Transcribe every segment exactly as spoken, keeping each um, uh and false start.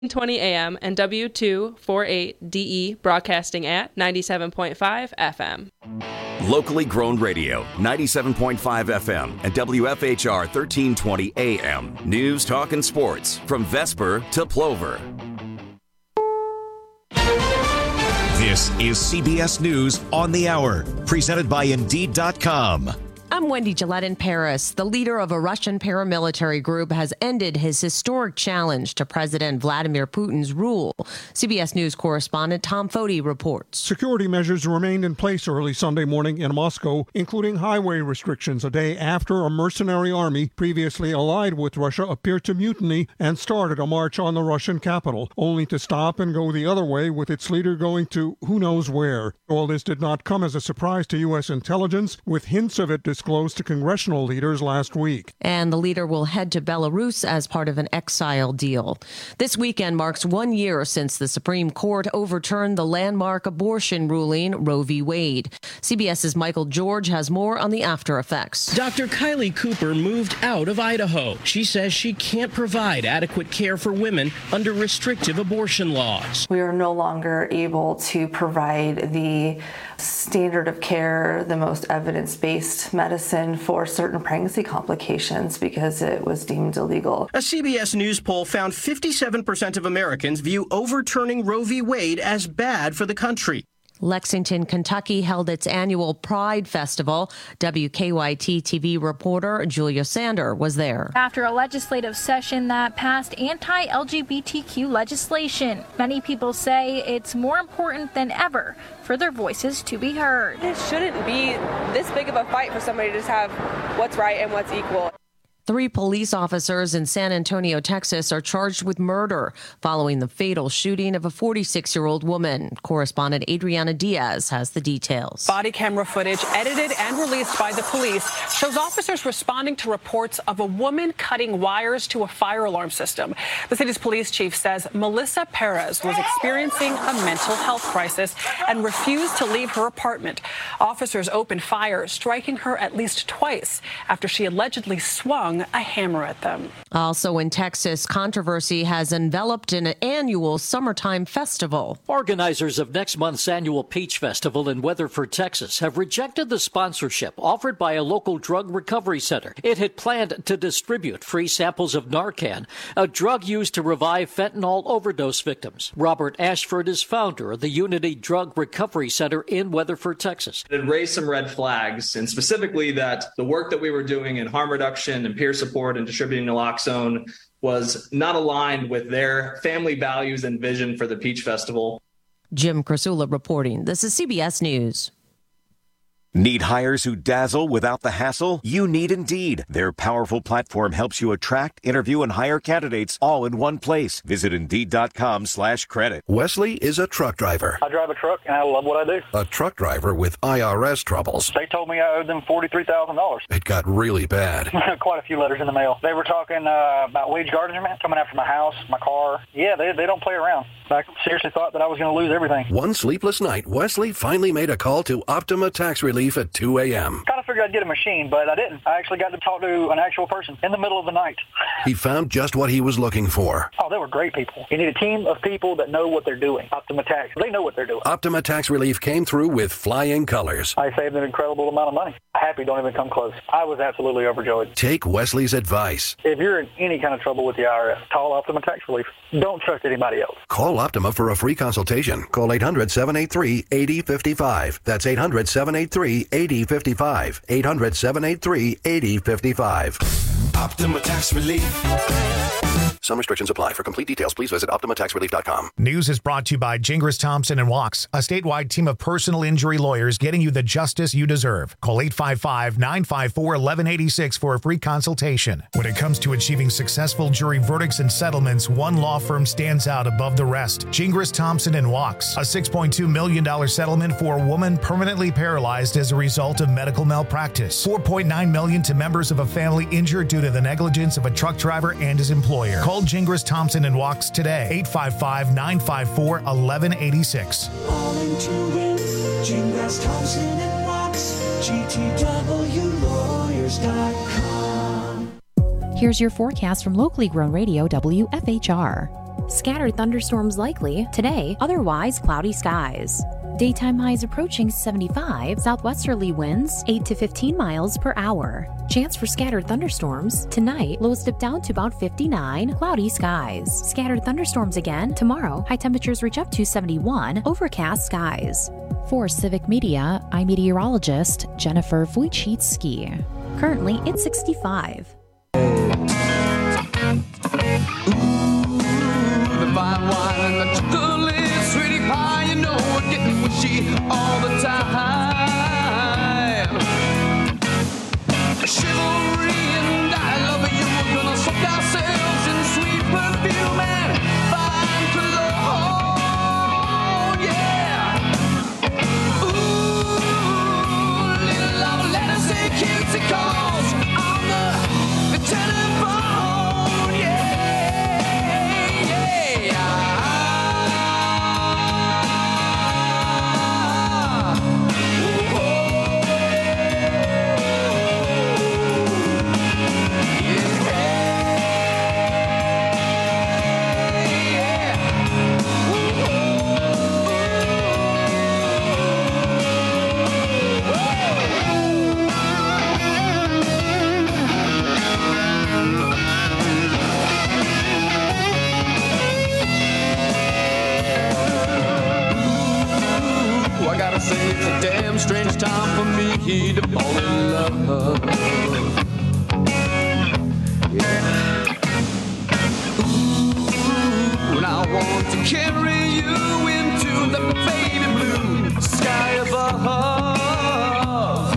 twenty A M and W two forty-eight D E broadcasting at ninety-seven point five F M. Locally grown radio, ninety-seven point five F M and W F H R thirteen twenty A M. News, talk, and sports from Vesper to Plover. This is C B S News on the Hour, presented by Indeed dot com. I'm Wendy Gillette in Paris. The leader of a Russian paramilitary group has ended his historic challenge to President Vladimir Putin's rule. C B S News correspondent Tom Foti reports. Security measures remained in place early Sunday morning in Moscow, including highway restrictions a day after a mercenary army previously allied with Russia appeared to mutiny and started a march on the Russian capital, only to stop and go the other way with its leader going to who knows where. All this did not come as a surprise to U S intelligence, with hints of it disclosed to congressional leaders last week. And the leader will head to Belarus as part of an exile deal. This weekend marks one year since the Supreme Court overturned the landmark abortion ruling Roe v. Wade. CBS's Michael George has more on the after effects. Doctor Kylie Cooper moved out of Idaho. She says she can't provide adequate care for women under restrictive abortion laws. We are no longer able to provide the standard of care, the most evidence-based medicine for certain pregnancy complications because it was deemed illegal. A C B S News poll found fifty-seven percent of Americans view overturning Roe v. Wade as bad for the country. Lexington, Kentucky held its annual Pride Festival. W K Y T T V reporter Julia Sander was there. After a legislative session that passed anti-L G B T Q legislation, many people say it's more important than ever for their voices to be heard. It shouldn't be this big of a fight for somebody to just have what's right and what's equal. Three police officers in San Antonio, Texas, are charged with murder following the fatal shooting of a forty-six-year-old woman. Correspondent Adriana Diaz has the details. Body camera footage edited and released by the police shows officers responding to reports of a woman cutting wires to a fire alarm system. The city's police chief says Melissa Perez was experiencing a mental health crisis and refused to leave her apartment. Officers opened fire, striking her at least twice after she allegedly swung a hammer at them. Also in Texas, controversy has enveloped an annual summertime festival. Organizers of next month's annual Peach Festival in Weatherford, Texas, have rejected the sponsorship offered by a local drug recovery center. It had planned to distribute free samples of Narcan, a drug used to revive fentanyl overdose victims. Robert Ashford is founder of the Unity Drug Recovery Center in Weatherford, Texas. It raised some red flags, and specifically that the work that we were doing in harm reduction and peer support and distributing naloxone was not aligned with their family values and vision for the Peach Festival. Jim Krasula reporting. This is C B S News. Need hires who dazzle without the hassle? You need Indeed. Their powerful platform helps you attract, interview, and hire candidates all in one place. Visit Indeed.com slash credit. Wesley is a truck driver. I drive a truck, and I love what I do. A truck driver with I R S troubles. They told me I owed them forty-three thousand dollars. It got really bad. Quite a few letters in the mail. They were talking uh, about wage garnishment, coming after my house, my car. Yeah, they, they don't play around. I seriously thought that I was going to lose everything. One sleepless night, Wesley finally made a call to Optima Tax Relief at two a.m. Kind of figured I'd get a machine, but I didn't. I actually got to talk to an actual person in the middle of the night. He found just what he was looking for. Oh, they were great people. You need a team of people that know what they're doing. Optima Tax, they know what they're doing. Optima Tax Relief came through with flying colors. I saved an incredible amount of money. Happy don't even come close. I was absolutely overjoyed. Take Wesley's advice. If you're in any kind of trouble with the I R S, call Optima Tax Relief. Don't trust anybody else. Call Optima for a free consultation. Call eight hundred, seven eight three, eight zero five five. That's eight hundred, seven eight three, eight zero five five. eight hundred, seven eight three, eight zero five five. Optima Tax Relief. Some restrictions apply. For complete details, please visit Optima Tax Relief dot com. News is brought to you by Gingras Thompson and Walks, a statewide team of personal injury lawyers getting you the justice you deserve. Call eight five five, nine five four, one one eight six for a free consultation. When it comes to achieving successful jury verdicts and settlements, one law firm stands out above the rest. Gingras Thompson and Walks, a six point two million dollars settlement for a woman permanently paralyzed as a result of medical malpractice. four point nine million dollars to members of a family injured due to the negligence of a truck driver and his employer. Call Gingras Thompson and Walks today. eight five five, nine five four, one one eight six. All into it. Gingras Thompson and Walks. G T W lawyers dot com. Here's your forecast from locally grown radio W F H R. Scattered thunderstorms likely. Today, otherwise cloudy skies. Daytime highs approaching seventy-five. Southwesterly winds eight to fifteen miles per hour. Chance for scattered thunderstorms. Tonight, lows dip down to about fifty-nine. Cloudy skies. Scattered thunderstorms again. Tomorrow, high temperatures reach up to seventy-one. Overcast skies. For Civic Media, I'm meteorologist Jennifer Wojcicki. Currently, it's sixty-five. The fine wine and the chocolate, sweetie pie, you know we're getting wishy all the time. Chivalry and I love you, we're gonna soak ourselves in sweet perfume and fine cologne, yeah. Ooh, little love, let us say cutesy calls on the, the telephone, yeah. It's a damn strange time for me to fall in love. Yeah. Ooh, and I want to carry you into the baby blue sky above.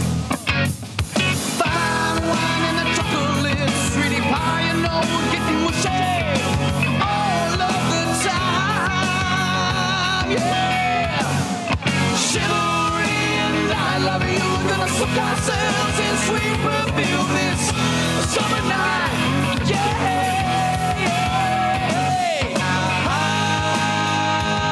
Fine wine and the chocolate, sweetie pie, you know we're getting mushy all of the time. Yeah. Chivalry and I love you, we're gonna soak ourselves in sweet perfume this summer night, yeah, yeah, ah,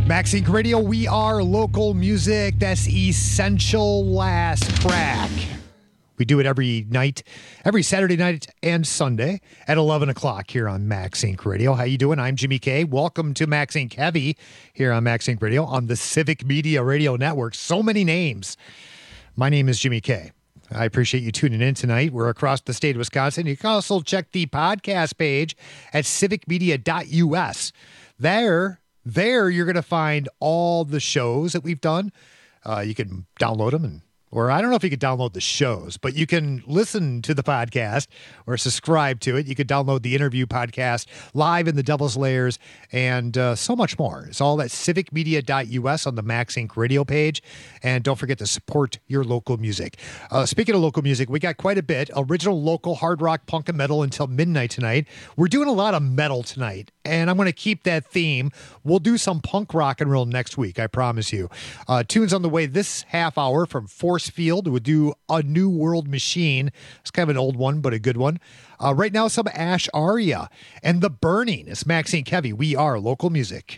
MaxInc Radio, we are local music. That's Essential Last Track. We do it every night, every Saturday night and Sunday at eleven o'clock here on MaxInc Radio. How you doing? I'm Jimmy K. Welcome to MaxInc Heavy here on MaxInc Radio on the Civic Media Radio Network. So many names. My name is Jimmy K. I appreciate you tuning in tonight. We're across the state of Wisconsin. You can also check the podcast page at civic media dot U S. There, there you're going to find all the shows that we've done. Uh, you can download them and Or I don't know if you could download the shows, but you can listen to the podcast or subscribe to it. You could download the interview podcast live in the Devil's Layers and uh, so much more. It's all at civic media dot U S on the MaxInc Radio page. And don't forget to support your local music. Uh, speaking of local music, we got quite a bit. Original local hard rock, punk, and metal until midnight tonight. We're doing a lot of metal tonight, and I'm going to keep that theme. We'll do some punk rock and roll next week, I promise you. Uh, tunes on the way this half hour from Force Field would do A New World Machine. It's kind of an old one, but a good one. Uh, right now, some Ash Aria and The Burning. It's MaxInc Heavy. We are local music.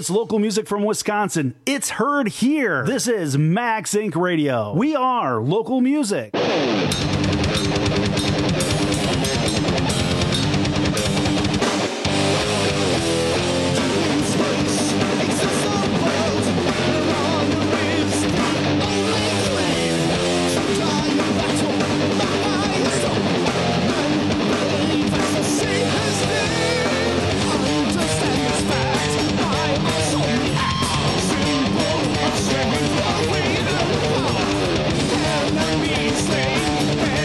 It's local music from Wisconsin. It's heard here. This is Max Inc Radio. We are local music. Enemies, they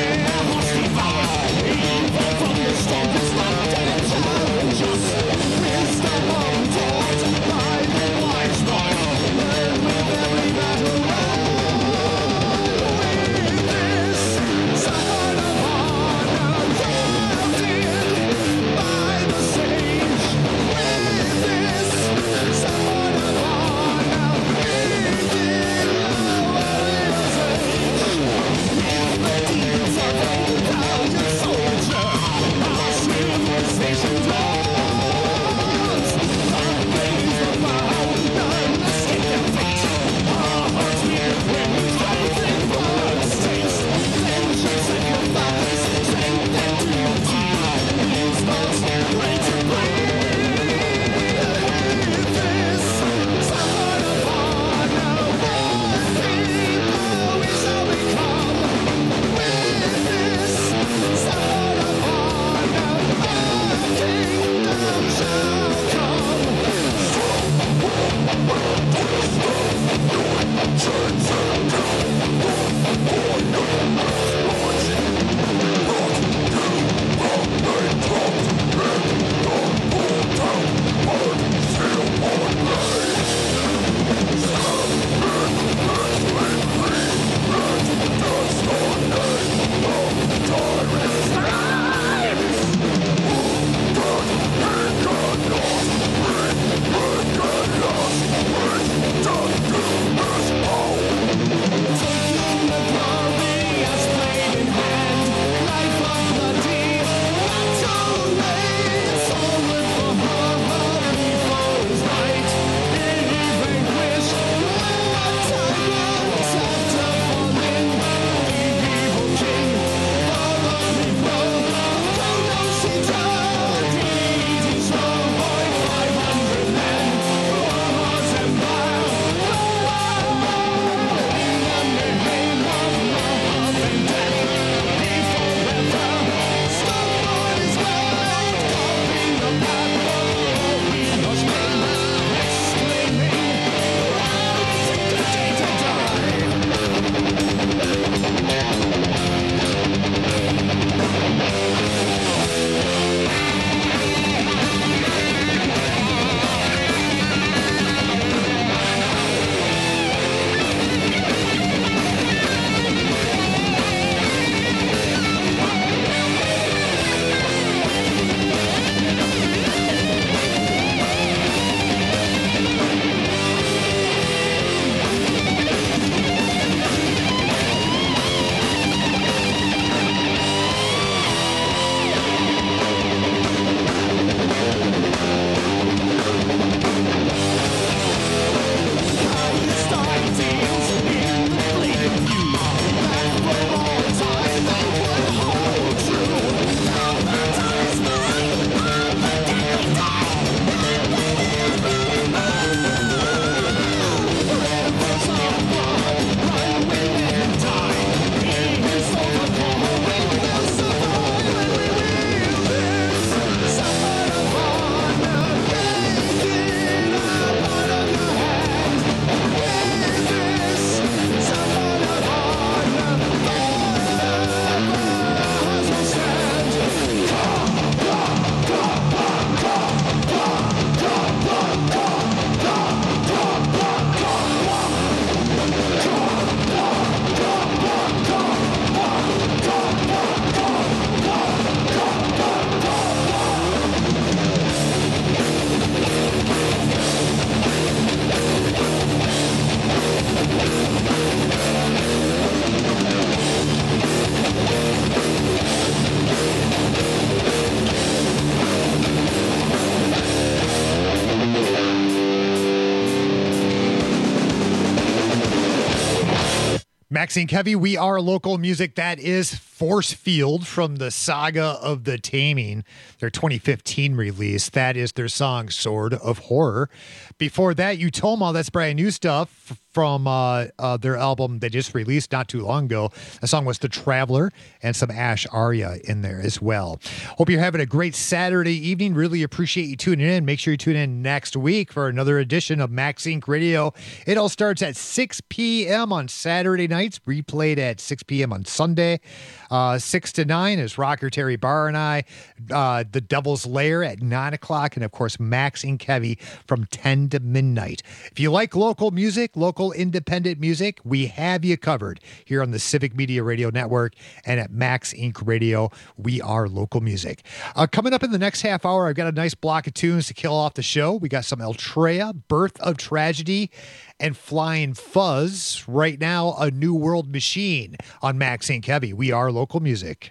Maxine Kevy, we are local music. That is Force Field from the Saga of the Taming, their twenty fifteen release. That is their song Sword of Horror. Before that, Utoma, that's brand new stuff from uh, uh, their album they just released not too long ago. The song was The Traveler, and some Ash Arya in there as well. Hope you're having a great Saturday evening. Really appreciate you tuning in. Make sure you tune in next week for another edition of Max Inc Radio. It all starts at six p.m. on Saturday nights, replayed at six p.m. on Sunday. Uh, six to nine is Rocker Terry Barr and I. Uh, the Devil's Lair at nine o'clock. And, of course, Max and Kevy from ten to midnight. If you like local music, local independent music, we have you covered here on the Civic Media Radio Network and at Max Inc Radio. We are local music. Uh, coming up in the next half hour, I've got a nice block of tunes to kill off the show. We got some Eltrea, Birth of Tragedy, and Flying Fuzz. Right now, A New World Machine on Max Inc Heavy. We are local music.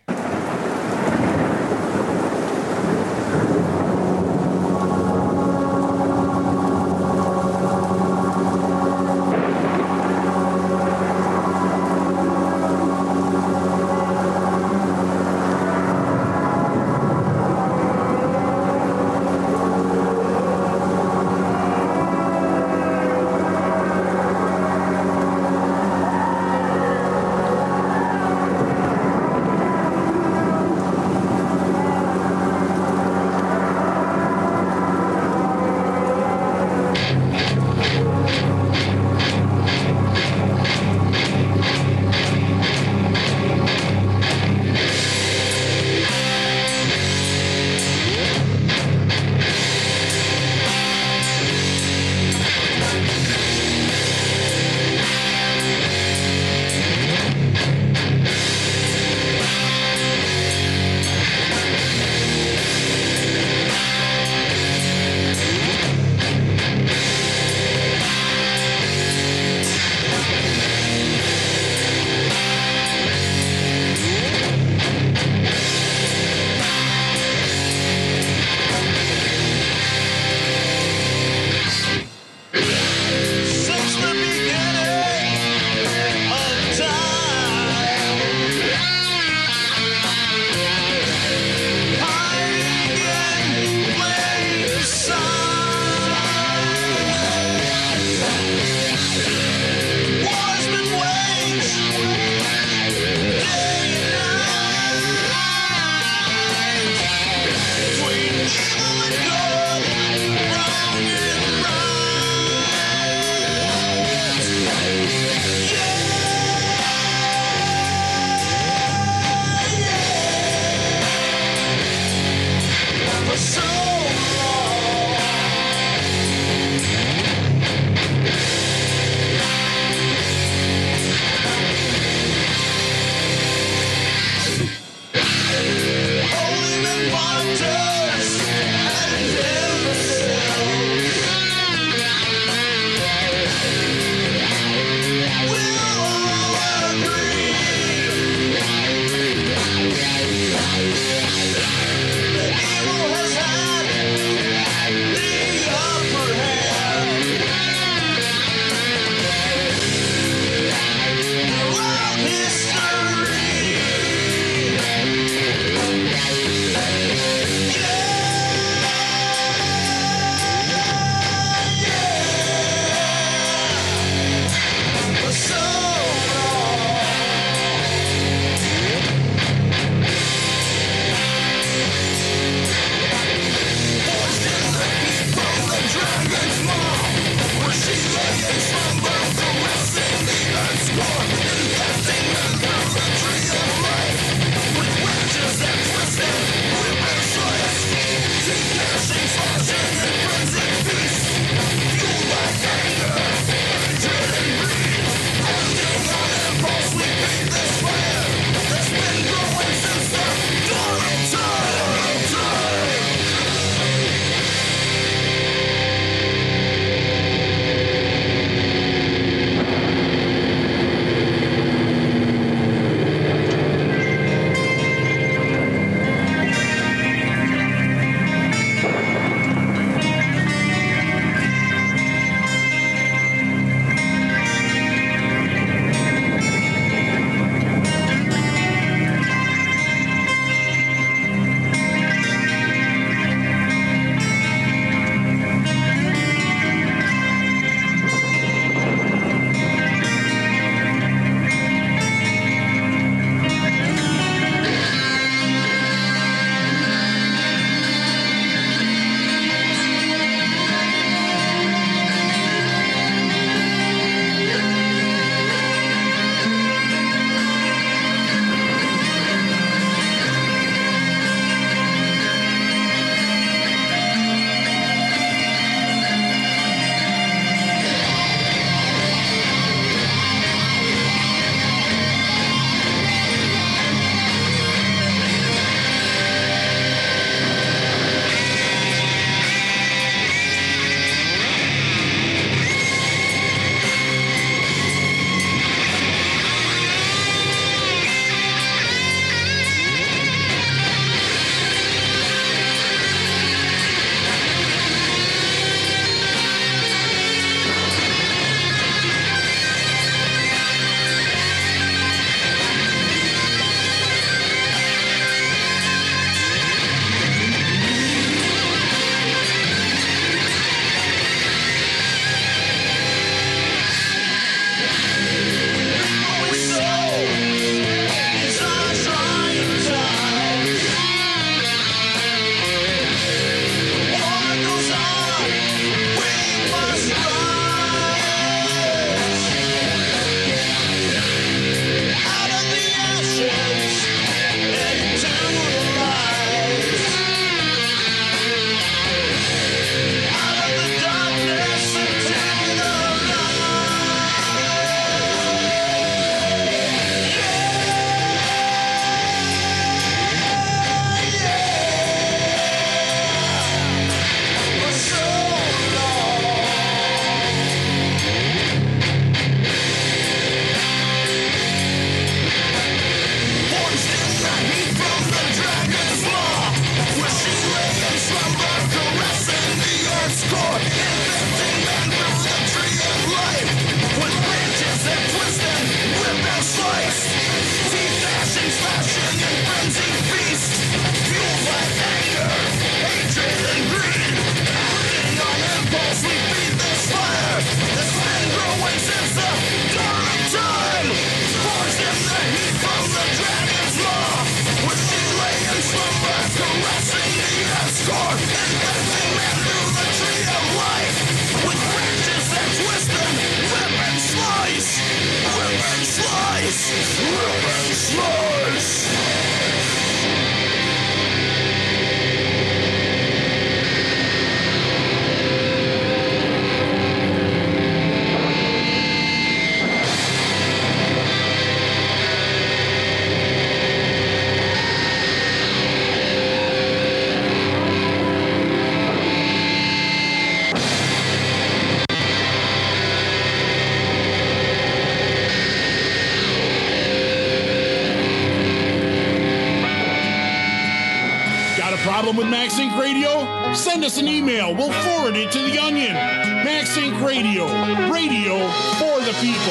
Problem with MaxInc Radio? Send us an email. We'll forward it to The Onion. MaxInc Radio. Radio for the people.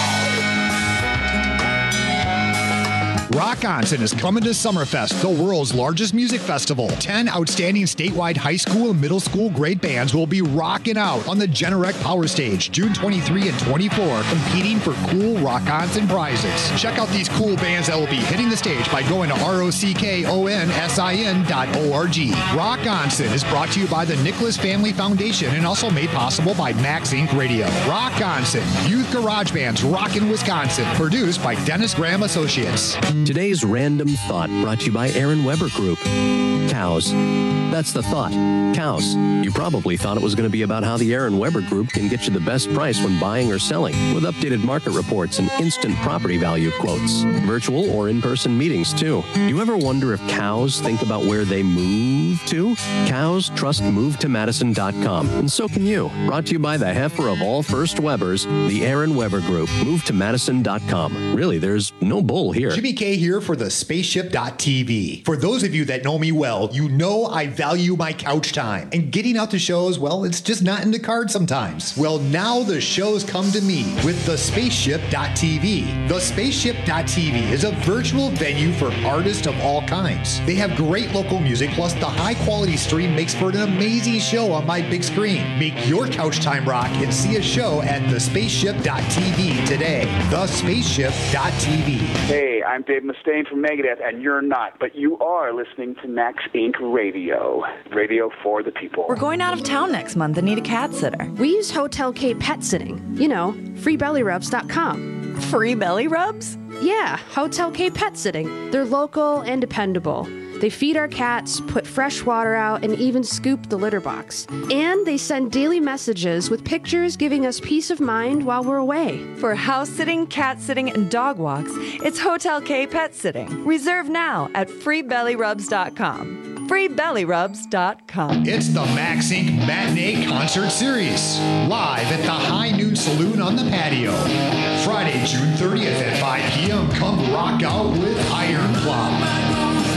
Rock Onsen is coming to Summerfest, the world's largest music festival. Ten outstanding statewide high school and middle school grade bands will be rocking out on the Generac Power Stage June twenty-third and twenty-fourth, competing for cool Rock Onsen prizes. Check out these cool bands that will be hitting the stage by going to R O C K O N S I N dot O R G. Rock Onsen is brought to you by the Nicholas Family Foundation and also made possible by MaxInc Radio. Rock Onsen, Youth Garage Bands rockin' Wisconsin, produced by Dennis Graham Associates. Today's Random Thought brought to you by Aaron Weber Group. Cows. That's the thought. Cows. You probably thought it was going to be about how the Aaron Weber Group can get you the best price when buying or selling, with updated market reports and instant property value quotes. Virtual or in-person meetings, too. Do you ever wonder if cows think about where they move to? Cows trust move to madison dot com, and so can you. Brought to you by the heifer of all first Webers, the Aaron Weber Group. move to madison dot com. Really, there's no bull here. Jimmy K here for the spaceship dot T V. For those of you that know me well, you know I value my couch time. And getting out to shows, well, it's just not in the cards sometimes. Well, now the shows come to me with the spaceship dot T V. The spaceship dot T V is a virtual venue for artists of all kinds. They have great local music, plus the high-quality stream makes for an amazing show on my big screen. Make your couch time rock and see a show at the spaceship dot T V today. the spaceship dot T V. Hey, I'm Dave Mustaine from Megadeth, and you're not, but you are listening to MaxInc Radio. Radio for the people. We're going out of town next month and need a cat sitter. We use Hotel K Pet Sitting. You know, free belly rubs dot com. Free belly rubs? Yeah, Hotel K Pet Sitting. They're local and dependable. They feed our cats, put fresh water out, and even scoop the litter box. And they send daily messages with pictures giving us peace of mind while we're away. For house sitting, cat sitting, and dog walks, it's Hotel K Pet Sitting. Reserve now at free belly rubs dot com. free belly rubs dot com. It's the MaxInc Matinee Concert Series, live at the High Noon Saloon on the patio. Friday, June thirtieth at five p.m. Come rock out with Iron Cloud.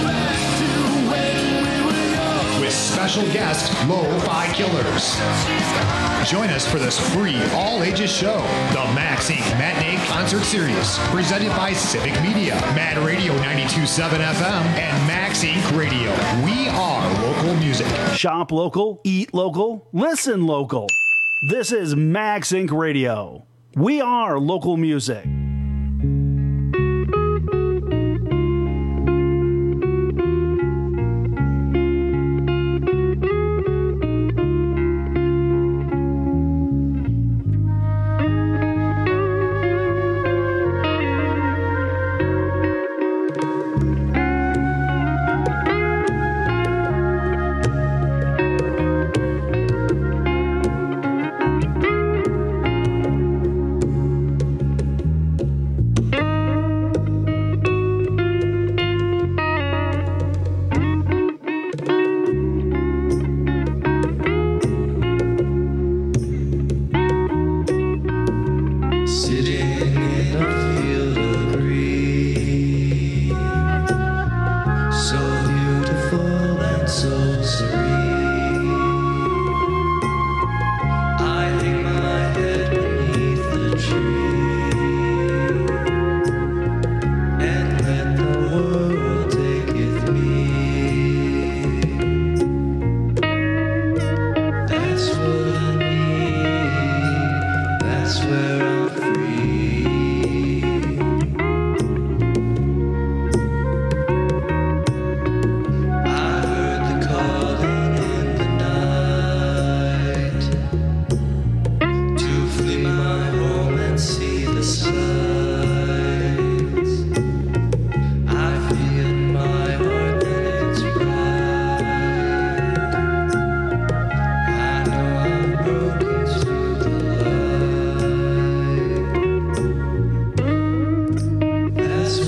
With special guest, Lo-Fi Killers. Join us for this free, all-ages show, the MaxInc Matinee Concert Series, presented by Civic Media, Mad Radio ninety-two point seven F M, and MaxInc Radio. We are local music. Shop local, eat local, listen local. This is MaxInc Radio. We are local music.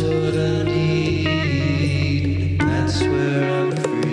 what I need. That's where I'm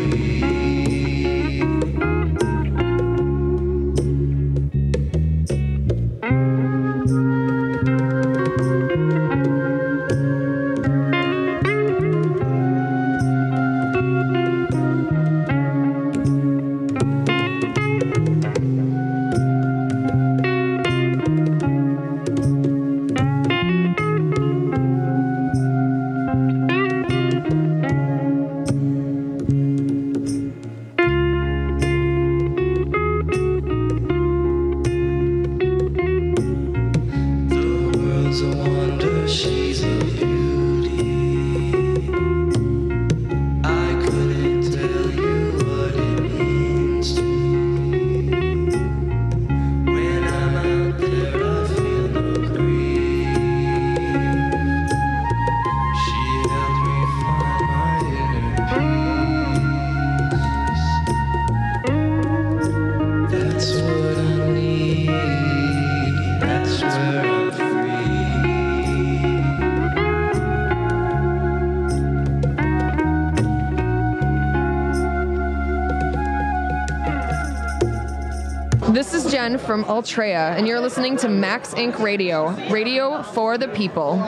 This is Jen from Ultrea, and you're listening to Max Inc Radio, radio for the people.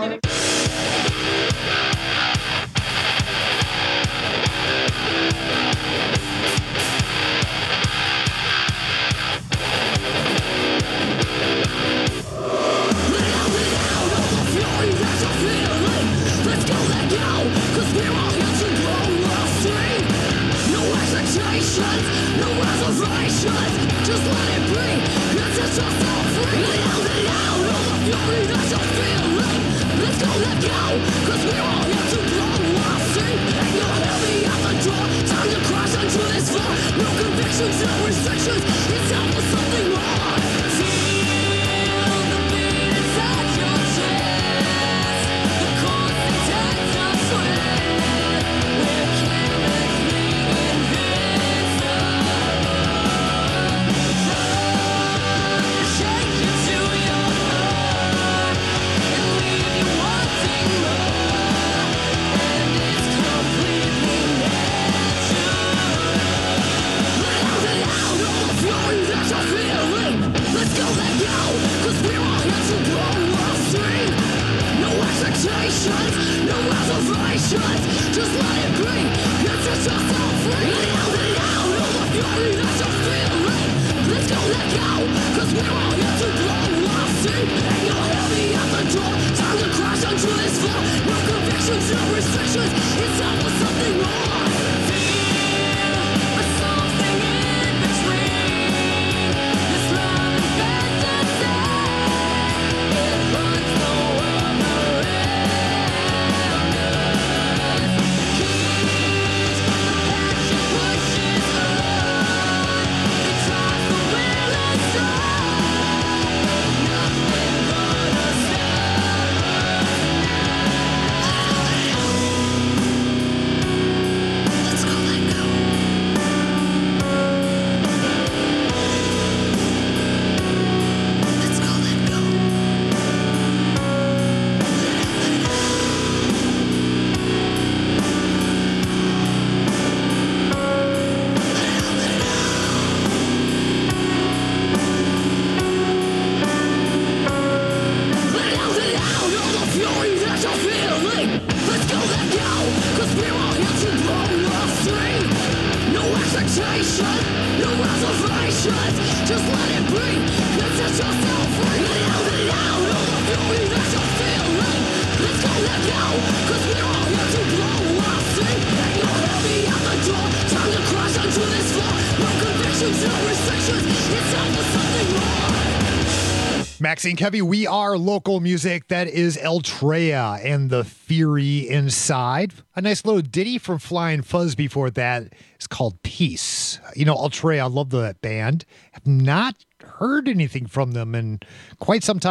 Max Inc Heavy, we are local music. That is Ultrea and the Fury Inside. A nice little ditty from Flying Fuzz before that is called Peace. You know, Ultrea, I love that band. Have not heard anything from them in quite some time. That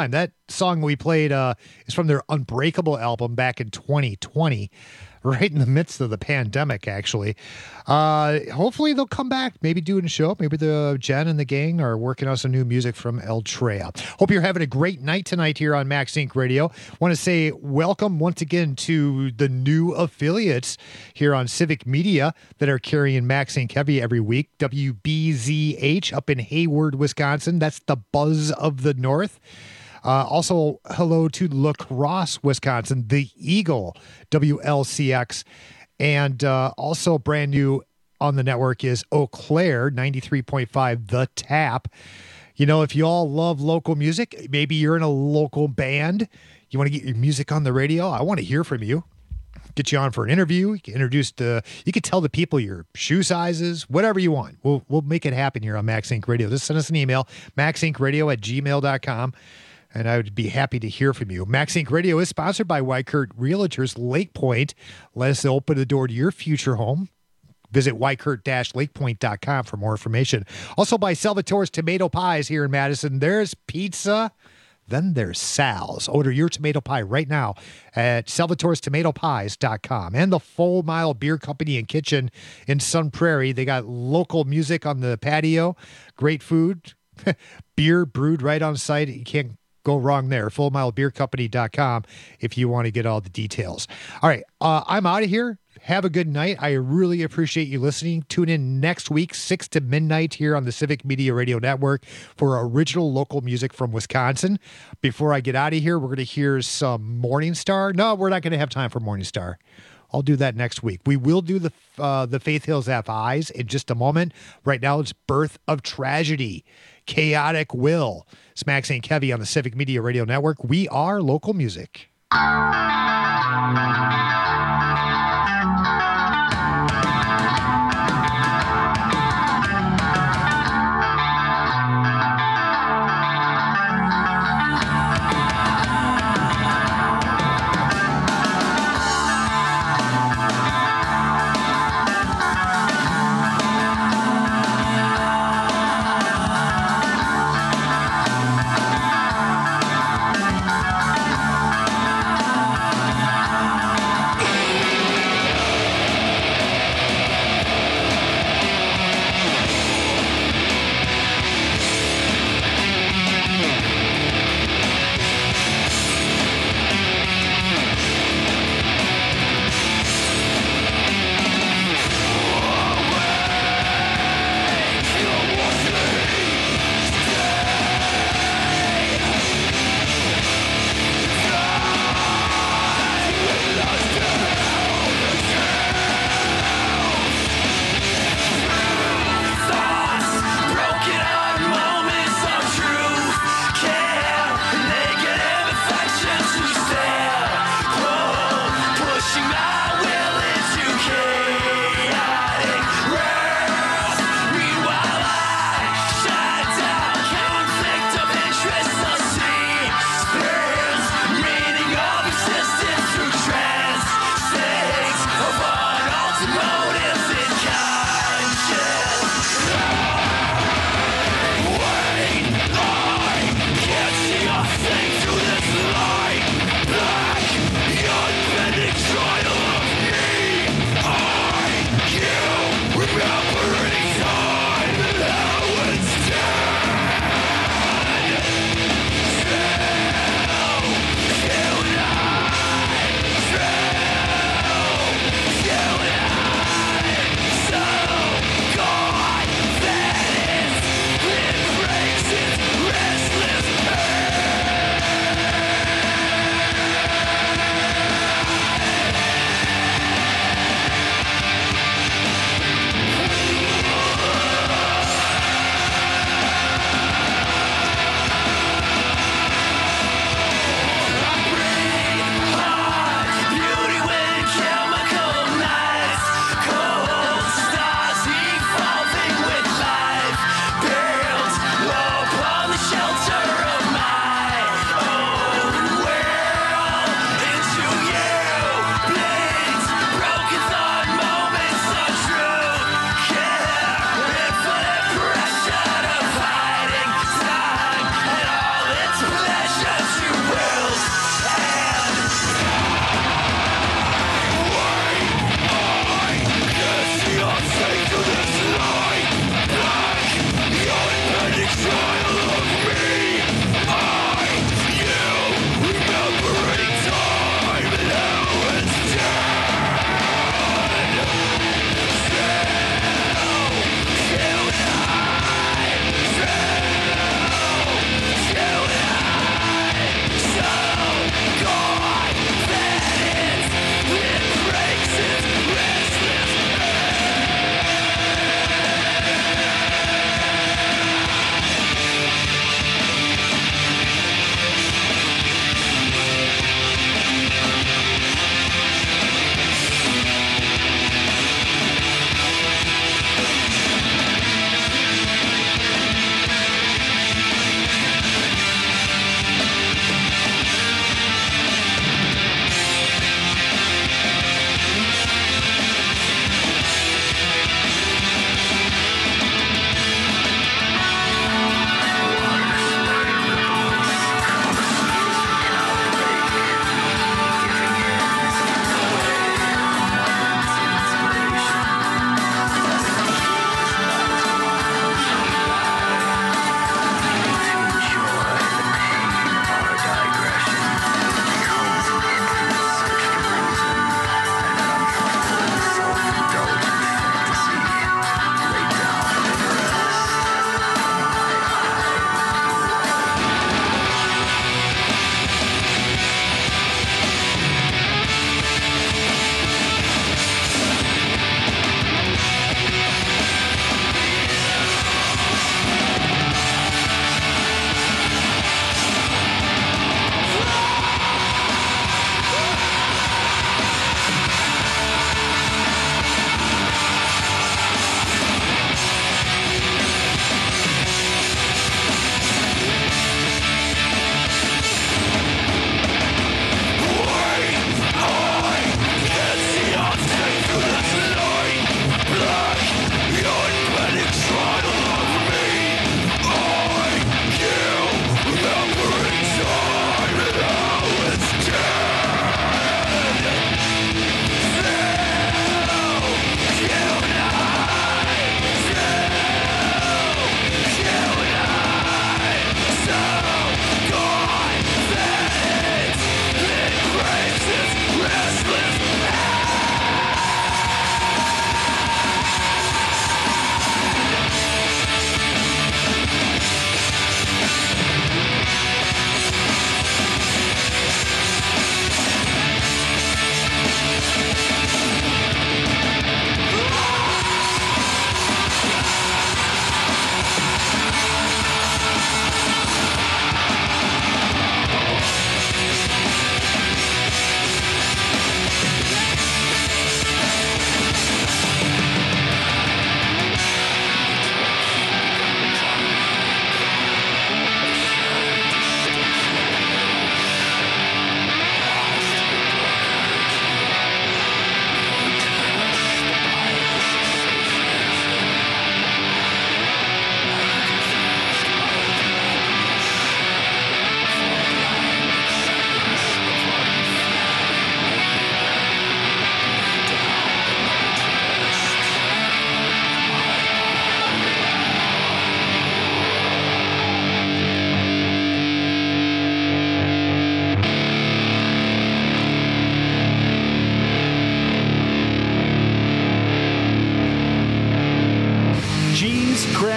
song we played uh, is from their Unbreakable album back in twenty twenty, right in the midst of the pandemic, actually. Uh, hopefully they'll come back, maybe doing a show. Maybe the Jen and the gang are working on some new music from El Trea. Hope you're having a great night tonight here on Max Inc Radio. Want to say welcome once again to the new affiliates here on Civic Media that are carrying Max Inc Heavy every week. W B Z H up in Hayward, Wisconsin. That's the buzz of the North. Uh, also, hello to La Crosse, Wisconsin, the Eagle, W L C X. And uh, also brand new on the network is Eau Claire, ninety-three point five, The Tap. You know, if you all love local music, maybe you're in a local band, you want to get your music on the radio, I want to hear from you. Get you on for an interview. You can introduce the, you can tell the people your shoe sizes, whatever you want. We'll, we'll make it happen here on Max Inc Radio. Just send us an email, maxincradio at gmail dot com. And I would be happy to hear from you. Max Inc Radio is sponsored by Weichert Realtors Lake Point. Let us open the door to your future home. Visit weichert dash lakepoint dot com for more information. Also by Salvatore's Tomato Pies here in Madison. There's pizza, then there's Sal's. Order your tomato pie right now at salvatores tomato pies dot com. And the Full Mile Beer Company and Kitchen in Sun Prairie. They got local music on the patio, great food, beer brewed right on site. You can't go wrong there. full mile beer company dot com if you want to get all the details. All right, uh, I'm out of here. Have a good night. I really appreciate you listening. Tune in next week, six to midnight here on the Civic Media Radio Network for original local music from Wisconsin. Before I get out of here, we're going to hear some Morning Star. No, we're not going to have time for Morning Star. I'll do that next week. We will do the uh, the Faith Hills Have Eyes in just a moment. Right now, it's Birth of Tragedy, Chaotic Will. It's Max Inc Heavy on the Civic Media Radio Network. We are local music.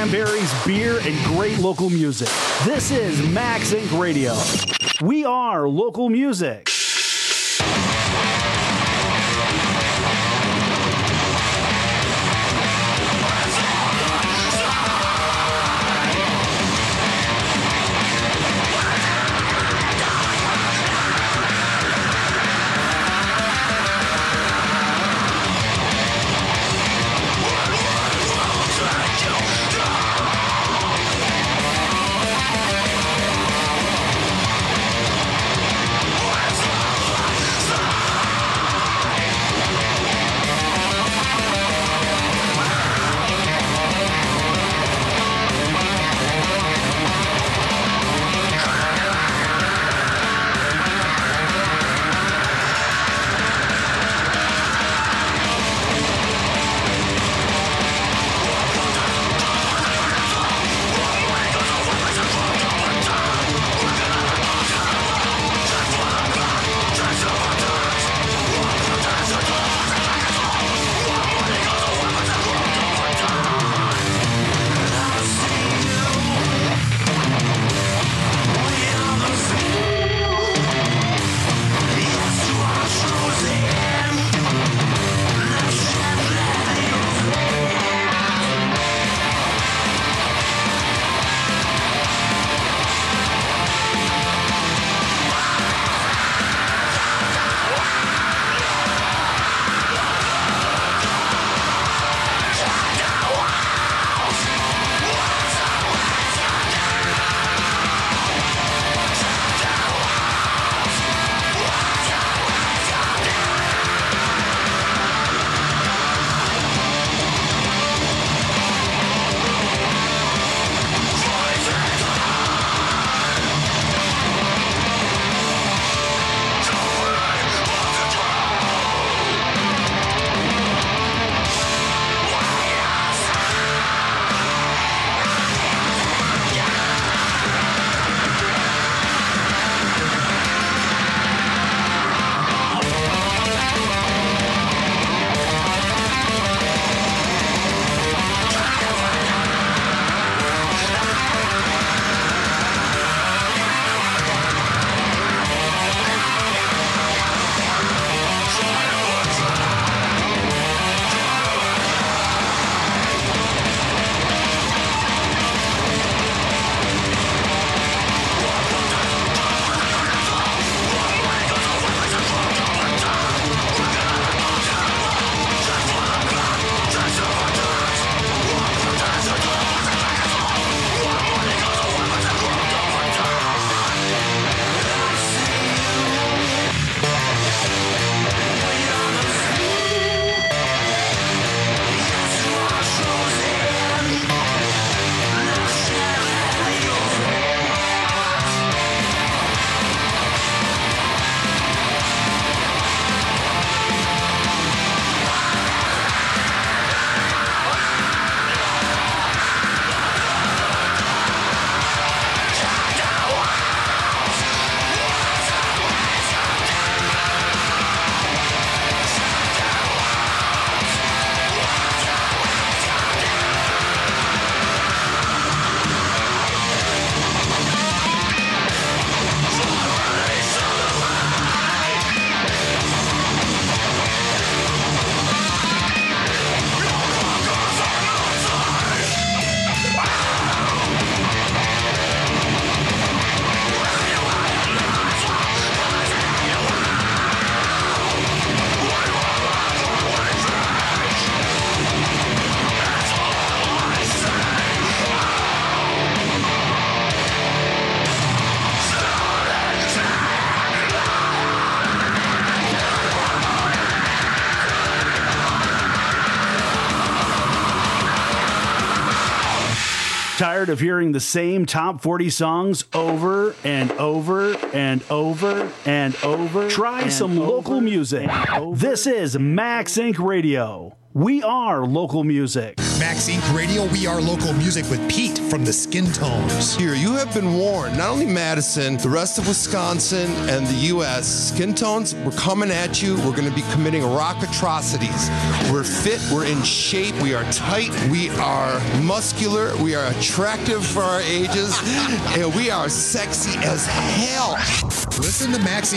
cranberries, beer, and great local music. This is Max Inc Radio. We are local music. Tired of hearing the same top forty songs over and over and over and over? Try and some over local music. This is Max Inc Radio. We are local music. Max Incorporated. Radio, we are local music with Pete from the Skin Tones. Here, you have been warned. Not only Madison, the rest of Wisconsin and the U S Skin Tones, we're coming at you. We're going to be committing rock atrocities. We're fit. We're in shape. We are tight. We are muscular. We are attractive for our ages. And we are sexy as hell. Listen to Max.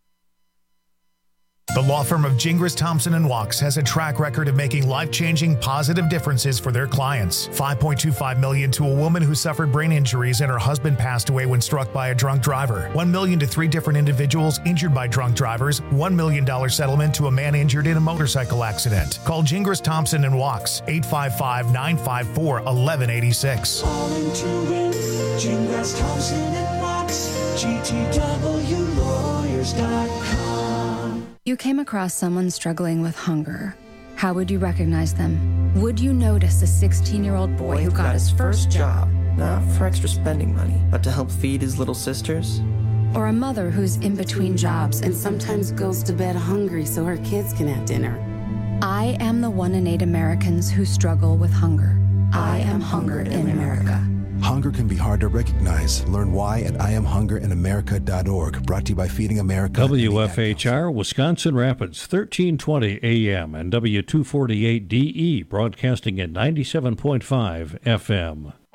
The law firm of Gingras, Thompson and Wachs has a track record of making life-changing positive differences for their clients. five point two five million dollars to a woman who suffered brain injuries and her husband passed away when struck by a drunk driver. one million dollars to three different individuals injured by drunk drivers. one million dollars settlement to a man injured in a motorcycle accident. Call Gingras, Thompson and Wachs, eight five five, nine five four, one one eight six. Calling to win, Gingras, Thompson and Wachs, G T W lawyers dot com. You came across someone struggling with hunger. How would you recognize them? Would you notice a sixteen-year-old boy who got his first job? Not for extra spending money, but to help feed his little sisters? Or a mother who's in between jobs and sometimes goes to bed hungry so her kids can have dinner? I am the one in eight Americans who struggle with hunger. I am Hunger in America. Hunger can be hard to recognize. Learn why at I am hunger in america dot org. Brought to you by Feeding America. W F H R, Wisconsin Rapids, thirteen twenty A M and W two forty-eight D E, broadcasting at ninety-seven point five F M.